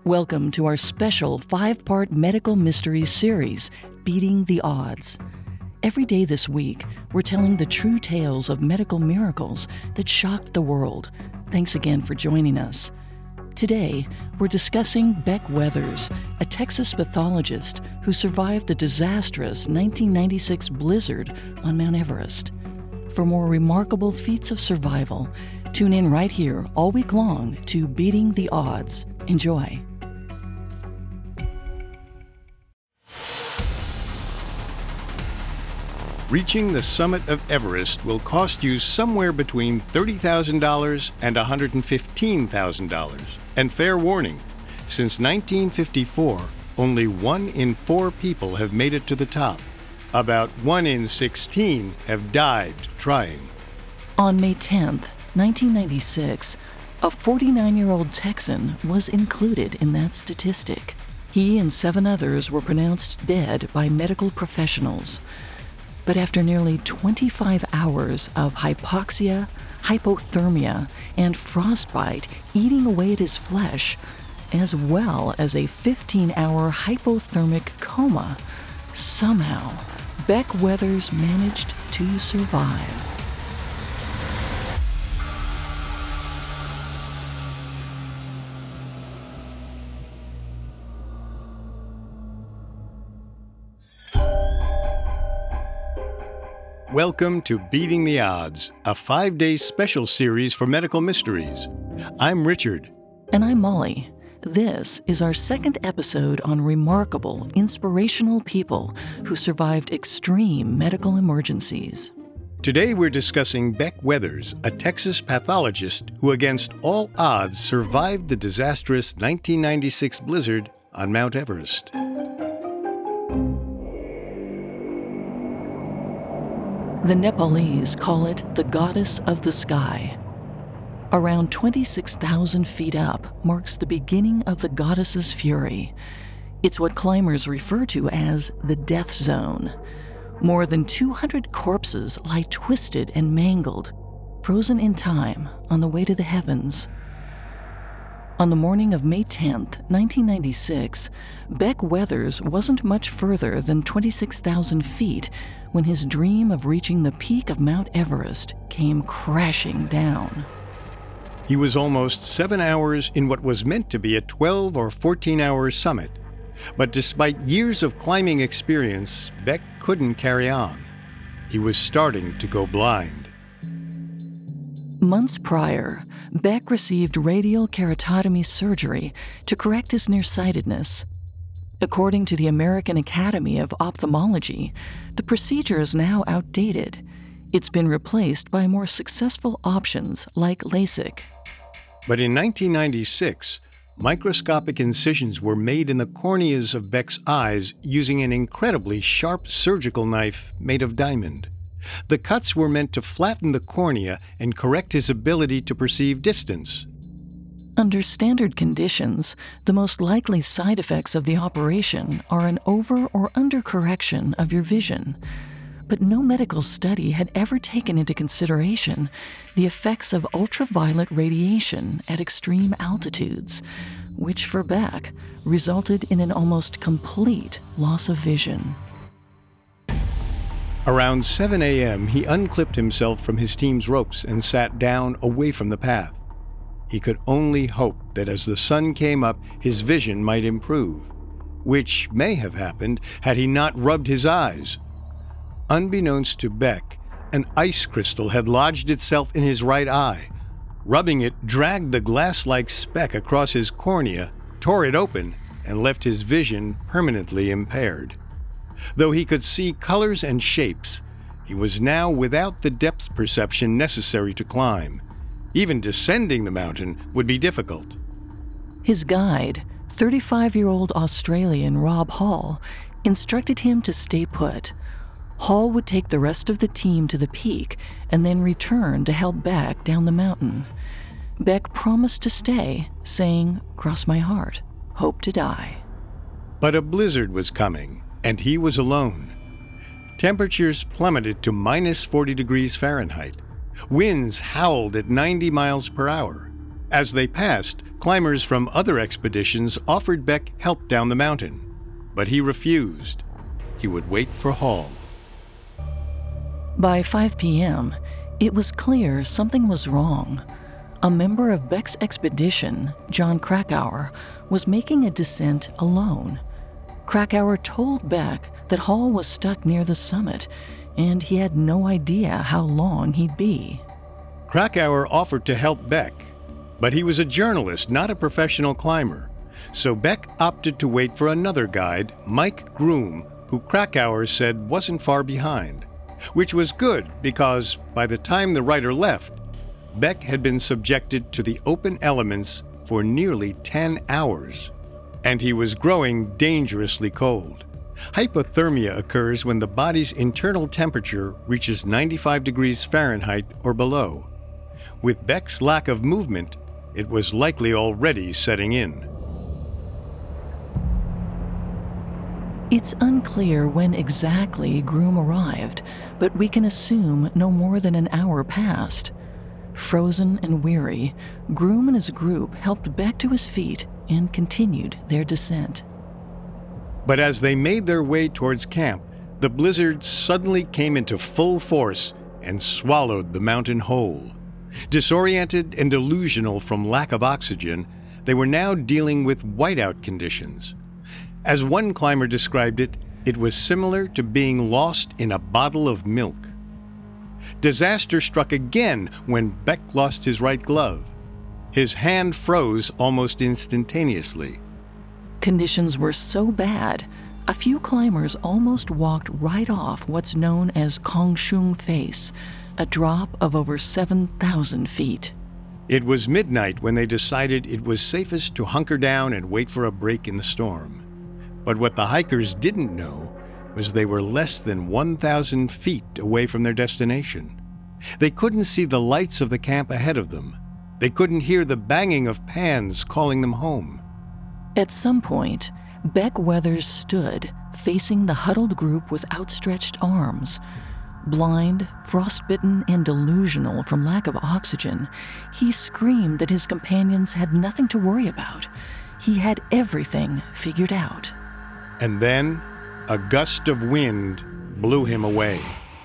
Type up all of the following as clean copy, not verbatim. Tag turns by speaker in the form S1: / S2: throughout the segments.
S1: Welcome to our special 5-part medical mysteries series, Beating the Odds. Every day this week, we're telling the true tales of medical miracles that shocked the world. Thanks again for joining us. Today, we're discussing Beck Weathers, a Texas pathologist who survived the disastrous 1996 blizzard on Mount Everest. For more remarkable feats of survival, tune in right here all week long to Beating the Odds. Enjoy.
S2: Reaching the summit of Everest will cost you somewhere between $30,000 and $115,000. And fair warning, since 1954, only 1 in 4 people have made it to the top. About 1 in 16 have died trying.
S1: On May 10th, 1996, a 49-year-old Texan was included in that statistic. He and 7 others were pronounced dead by medical professionals. But after nearly 25 hours of hypoxia, hypothermia, and frostbite eating away at his flesh, as well as a 15-hour hypothermic coma, somehow Beck Weathers managed to survive.
S2: Welcome to Beating the Odds, a 5-day special series for medical mysteries. I'm Richard.
S1: And I'm Molly. This is our second episode on remarkable, inspirational people who survived extreme medical emergencies.
S2: Today we're discussing Beck Weathers, a Texas pathologist who against all odds survived the disastrous 1996 blizzard on Mount Everest.
S1: The Nepalese call it the goddess of the sky. Around 26,000 feet up marks the beginning of the goddess's fury. It's what climbers refer to as the death zone. More than 200 corpses lie twisted and mangled, frozen in time on the way to the heavens. On the morning of May 10th, 1996, Beck Weathers wasn't much further than 26,000 feet when his dream of reaching the peak of Mount Everest came crashing down.
S2: He was almost 7 hours in what was meant to be a 12 or 14-hour summit. But despite years of climbing experience, Beck couldn't carry on. He was starting to go blind.
S1: Months prior, Beck received radial keratotomy surgery to correct his nearsightedness. According to the American Academy of Ophthalmology, the procedure is now outdated. It's been replaced by more successful options like LASIK.
S2: But in 1996, microscopic incisions were made in the corneas of Beck's eyes using an incredibly sharp surgical knife made of diamond. The cuts were meant to flatten the cornea and correct his ability to perceive distance.
S1: Under standard conditions, the most likely side effects of the operation are an over- or undercorrection of your vision. But no medical study had ever taken into consideration the effects of ultraviolet radiation at extreme altitudes, which for Beck resulted in an almost complete loss of vision.
S2: Around 7 a.m., he unclipped himself from his team's ropes and sat down away from the path. He could only hope that as the sun came up, his vision might improve, which may have happened had he not rubbed his eyes. Unbeknownst to Beck, an ice crystal had lodged itself in his right eye. Rubbing it dragged the glass-like speck across his cornea, tore it open, and left his vision permanently impaired. Though he could see colors and shapes, he was now without the depth perception necessary to climb. Even descending the mountain would be difficult.
S1: His guide, 35-year-old Australian Rob Hall, instructed him to stay put. Hall would take the rest of the team to the peak and then return to help Beck down the mountain. Beck promised to stay, saying, "Cross my heart, hope to die."
S2: But a blizzard was coming, and he was alone. Temperatures plummeted to minus 40 degrees Fahrenheit. Winds howled at 90 miles per hour. As they passed, Climbers from other expeditions offered Beck help down the mountain, but he refused. He would wait for Hall.
S1: By 5 p.m., it was clear something was wrong. A member of Beck's expedition, John Krakauer, was making a descent alone. Krakauer told Beck that Hall was stuck near the summit, and he had no idea how long he'd be.
S2: Krakauer offered to help Beck, but he was a journalist, not a professional climber. So Beck opted to wait for another guide, Mike Groom, who Krakauer said wasn't far behind, which was good because by the time the writer left, Beck had been subjected to the open elements for nearly 10 hours, and he was growing dangerously cold. Hypothermia occurs when the body's internal temperature reaches 95 degrees Fahrenheit or below. With Beck's lack of movement, it was likely already setting in.
S1: It's unclear when exactly Groom arrived, but we can assume no more than an hour passed. Frozen and weary, Groom and his group helped Beck to his feet and continued their descent.
S2: But as they made their way towards camp, the blizzard suddenly came into full force and swallowed the mountain whole. Disoriented and delusional from lack of oxygen, they were now dealing with whiteout conditions. As one climber described it, it was similar to being lost in a bottle of milk. Disaster struck again when Beck lost his right glove. His hand froze almost instantaneously.
S1: Conditions were so bad, a few climbers almost walked right off what's known as Kongshung Face, a drop of over 7,000 feet.
S2: It was midnight when they decided it was safest to hunker down and wait for a break in the storm. But what the hikers didn't know was they were less than 1,000 feet away from their destination. They couldn't see the lights of the camp ahead of them. They couldn't hear the banging of pans calling them home.
S1: At some point, Beck Weathers stood, facing the huddled group with outstretched arms. Blind, frostbitten, and delusional from lack of oxygen, he screamed that his companions had nothing to worry about. He had everything figured out.
S2: And then, a gust of wind blew him away.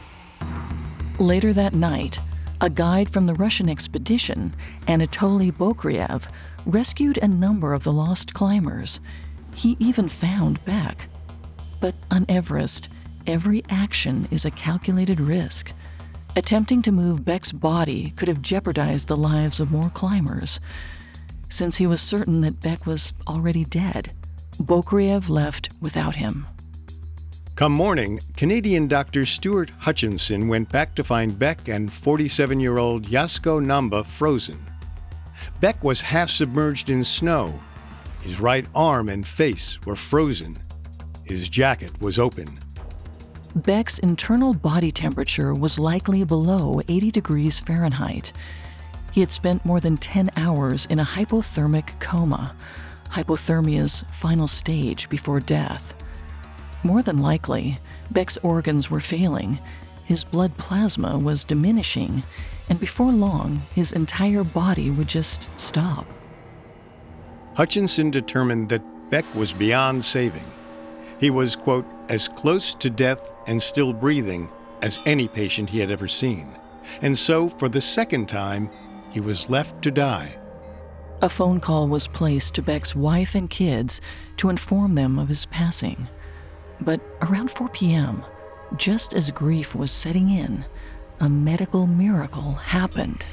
S1: Later that night, a guide from the Russian expedition, Anatoly Bokryev, rescued a number of the lost climbers. He even found Beck. But on Everest, every action is a calculated risk. Attempting to move Beck's body could have jeopardized the lives of more climbers. Since he was certain that Beck was already dead, Bokryev left without him.
S2: Come morning, Canadian Dr. Stuart Hutchinson went back to find Beck and 47-year-old Yasko Namba frozen. Beck was half submerged in snow. His right arm and face were frozen. His jacket was open.
S1: Beck's internal body temperature was likely below 80 degrees Fahrenheit. He had spent more than 10 hours in a hypothermic coma, hypothermia's final stage before death. More than likely, Beck's organs were failing, his blood plasma was diminishing, and before long, his entire body would just stop.
S2: Hutchinson determined that Beck was beyond saving. He was, quote, as close to death and still breathing as any patient he had ever seen. And so, for the second time, he was left to die.
S1: A phone call was placed to Beck's wife and kids to inform them of his passing. But around 4 p.m., just as grief was setting in, a medical miracle happened.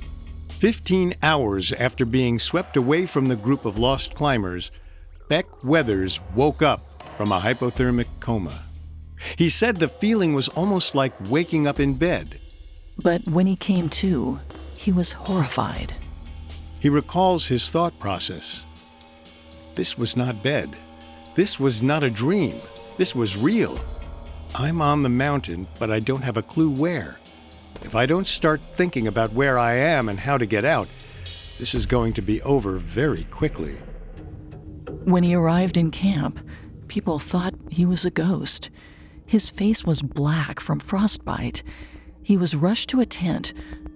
S2: 15 hours after being swept away from the group of lost climbers, Beck Weathers woke up from a hypothermic coma. He said the feeling was almost like waking up in bed.
S1: But when he came to, he was horrified.
S2: He recalls his thought process. This was not bed. This was not a dream. This was real. I'm on the mountain, but I don't have a clue where. If I don't start thinking about where I am and how to get out, this is going to be over very quickly.
S1: When he arrived in camp, people thought he was a ghost. His face was black from frostbite. He was rushed to a tent,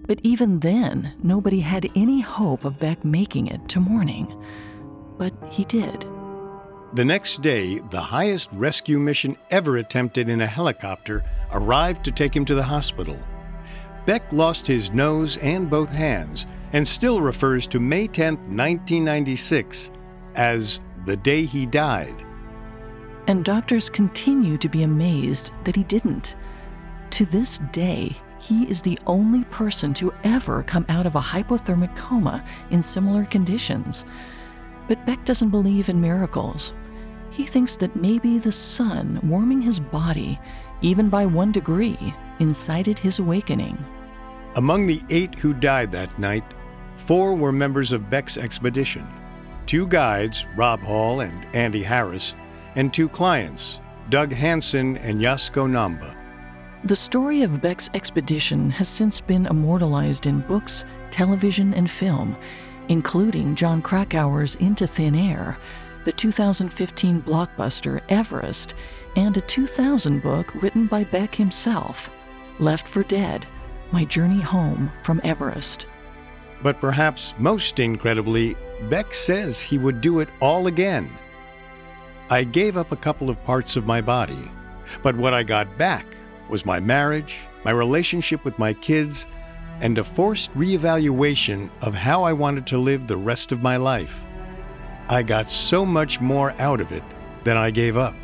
S1: But even then, nobody had any hope of Beck making it to morning. But he did.
S2: The next day, the highest rescue mission ever attempted in a helicopter arrived to take him to the hospital. Beck lost his nose and both hands and still refers to May 10, 1996 as the day he died.
S1: And doctors continue to be amazed that he didn't. To this day, he is the only person to ever come out of a hypothermic coma in similar conditions. But Beck doesn't believe in miracles. He thinks that maybe the sun warming his body, even by 1 degree, incited his awakening.
S2: Among the 8 who died that night, 4 were members of Beck's expedition. 2 guides, Rob Hall and Andy Harris, and 2 clients, Doug Hansen and Yasko Namba.
S1: The story of Beck's expedition has since been immortalized in books, television, and film, including John Krakauer's Into Thin Air, the 2015 blockbuster Everest, and a 2000 book written by Beck himself, Left for Dead: My Journey Home from Everest.
S2: But perhaps most incredibly, Beck says he would do it all again. I gave up a couple of parts of my body, but what I got back was my marriage, my relationship with my kids, and a forced reevaluation of how I wanted to live the rest of my life. I got so much more out of it than I gave up.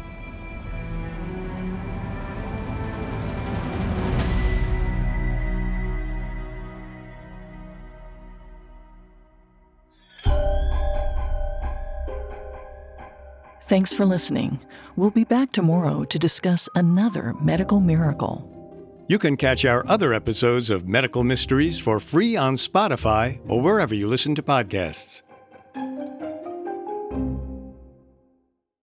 S1: Thanks for listening. We'll be back tomorrow to discuss another medical miracle.
S2: You can catch our other episodes of Medical Mysteries for free on Spotify or wherever you listen to podcasts.